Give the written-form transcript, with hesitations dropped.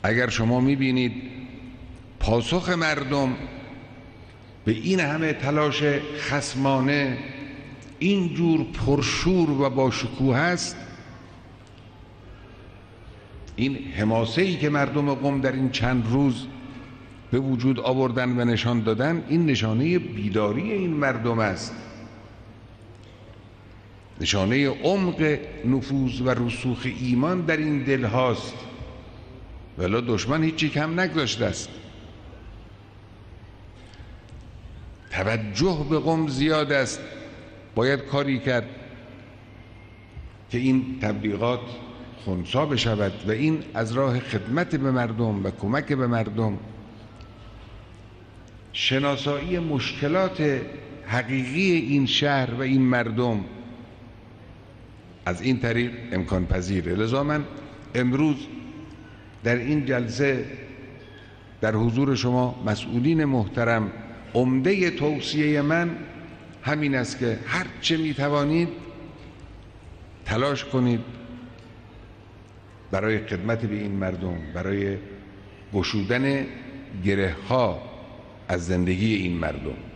اگر شما میبینید پاسخ مردم به این همه تلاش خصمانه اینجور پرشور و با شکوه است، این حماسه‌ای که مردم قم در این چند روز به وجود آوردن و نشان دادن، این نشانه بیداری این مردم است، نشانه عمق نفوذ و رسوخ ایمان در این دل هاست. ولی دشمن هیچی کم نگذاشته است. توجه به قم زیاد است. باید کاری کرد که این تبلیغات خنثی بشود و این از راه خدمت به مردم و کمک به مردم، شناسایی مشکلات حقیقی این شهر و این مردم از این طریق امکان پذیره. لذا من امروز در این جلسه در حضور شما مسئولین محترم، عمده توصیه من همین است که هر چه می توانید تلاش کنید برای خدمت به این مردم، برای گشودن گره ها از زندگی این مردم.